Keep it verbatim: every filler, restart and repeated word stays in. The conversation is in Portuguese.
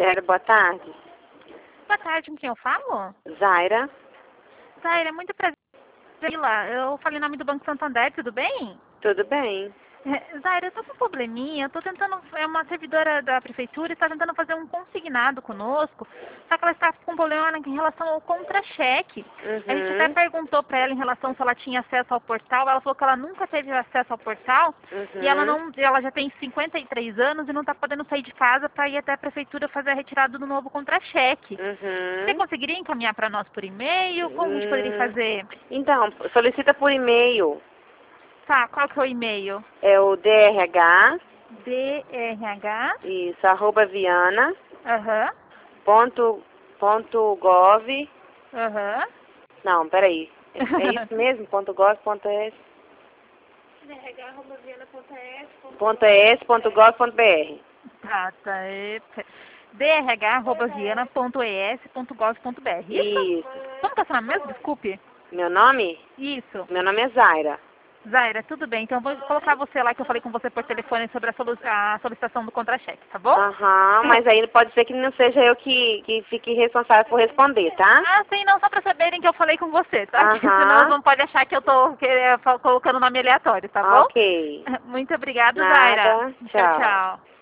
Zero, boa tarde. Boa tarde, com quem eu falo? Zaira. Zaira, é muito prazer. Zaira, eu falei em nome do Banco Santander, tudo bem? Tudo bem? É, Zaira, eu tô com um probleminha, eu tô tentando, é uma servidora da prefeitura e está tentando fazer um consignado conosco, só que ela está com um problema em relação ao contra-cheque. A gente até Uhum. perguntou para ela em relação se ela tinha acesso ao portal, ela falou que ela nunca teve acesso ao portal e ela, Uhum. não, ela já tem cinquenta e três anos e não está podendo sair de casa para ir até a prefeitura fazer a retirada do novo contra-cheque. Você Uhum. conseguiria encaminhar para nós por e-mail? Como a gente poderia Hum. fazer? Então, solicita por e-mail. Tá, qual que é o e-mail? É o D R H, D R H, isso, arroba viana, aham, ponto, ponto gov, aham. não, peraí, é, é isso mesmo, ponto gov, ponto es, ponto es, ponto gov, ponto br. Tá, tá, é... d r h arroba viana ponto e s ponto gov ponto b r. Isso? Isso. Como que é seu nome mesmo? Desculpe. Meu nome? Isso. Meu nome é Zaira. Zaira, tudo bem. Então eu vou colocar você lá que eu falei com você por telefone sobre a, solu a solicitação do contra-cheque, tá bom? Aham, mas aí pode ser que não seja eu que, que fique responsável por responder, tá? Ah, sim, não, só pra saberem que eu falei com você, tá? Aham. Senão não pode achar que eu tô que, é, colocando nome aleatório, tá bom? Ok. Muito obrigada, Zaira. Nada. Tchau, Tchau. tchau.